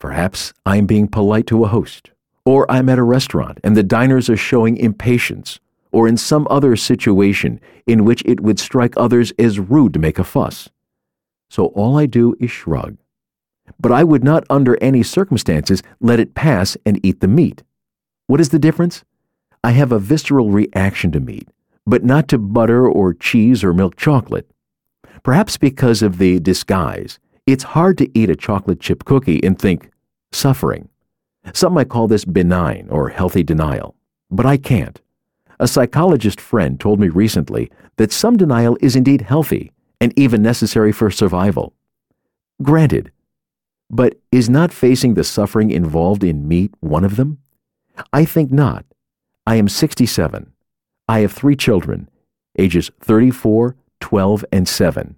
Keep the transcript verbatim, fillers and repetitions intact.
Perhaps I am being polite to a host, or I'm at a restaurant and the diners are showing impatience, or in some other situation in which it would strike others as rude to make a fuss. So all I do is shrug. But I would not under any circumstances let it pass and eat the meat. What is the difference? I have a visceral reaction to meat, but not to butter or cheese or milk chocolate. Perhaps because of the disguise, it's hard to eat a chocolate chip cookie and think, suffering. Some might call this benign or healthy denial, but I can't. A psychologist friend told me recently that some denial is indeed healthy and even necessary for survival. Granted, but is not facing the suffering involved in meat one of them? I think not. I am sixty-seven. I have three children, ages thirty-four, twelve, and seven.